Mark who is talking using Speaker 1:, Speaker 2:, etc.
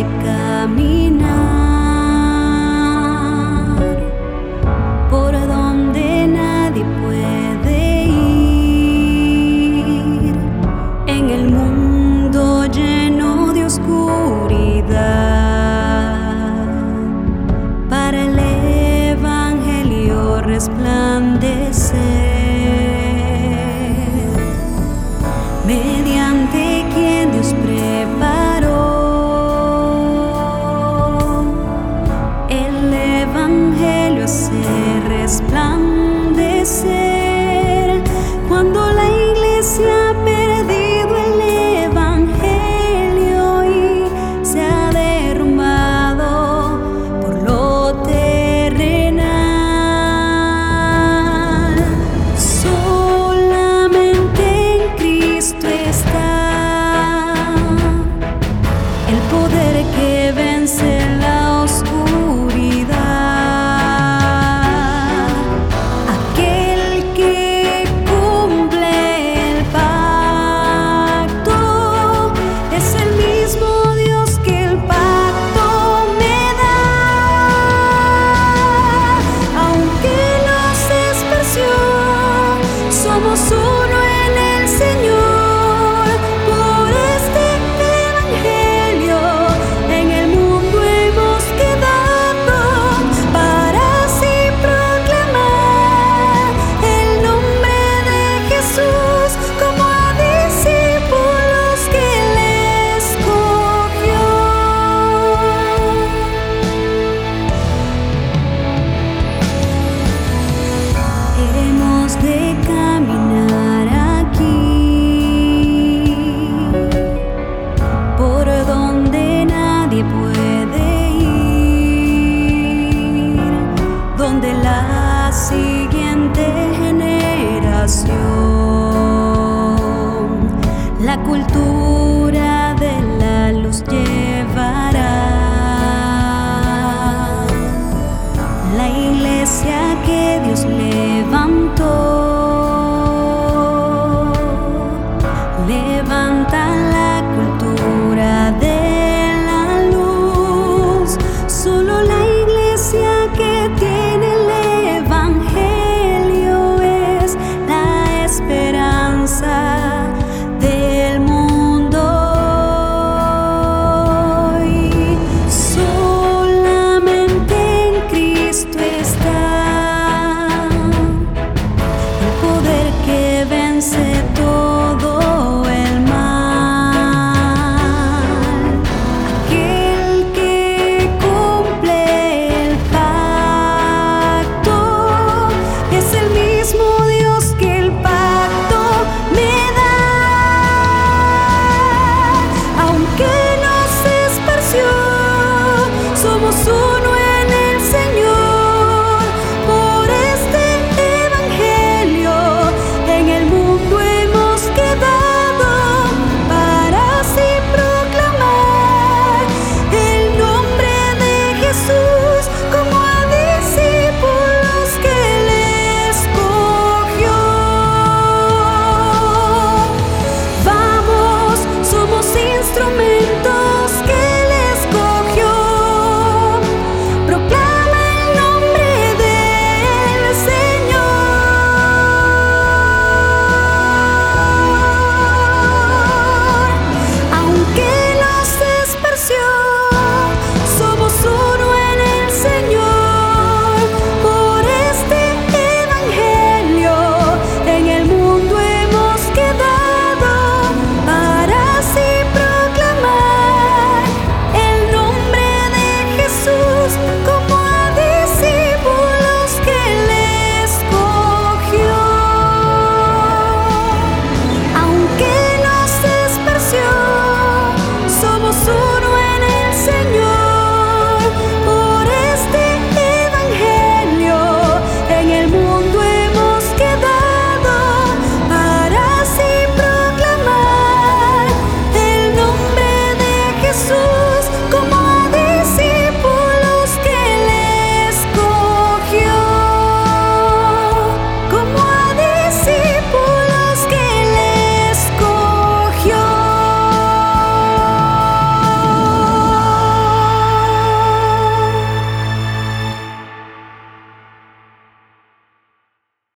Speaker 1: caminar por donde nadie puede ir, en el mundo lleno de oscuridad, para el Evangelio resplandecer, mediante quien Dios preparó el Evangelio hace resplandecer. Cuando la iglesia ha perdido el Evangelio y se ha derrumbado por lo terrenal, solamente en Cristo está el poder que vence la oscuridad, aquel que cumple el pacto, es el mismo Dios que el pacto me da. Aunque nos dispersió, somos uno en el Señor. Por este Evangelio en el mundo hemos quedado, para así proclamar el nombre de Jesús como a discípulos que Él escogió. Hemos de caminar aquí por donde nadie puede ir, donde la siguiente generación la cultura de la luz llevará. La iglesia que Dios levantó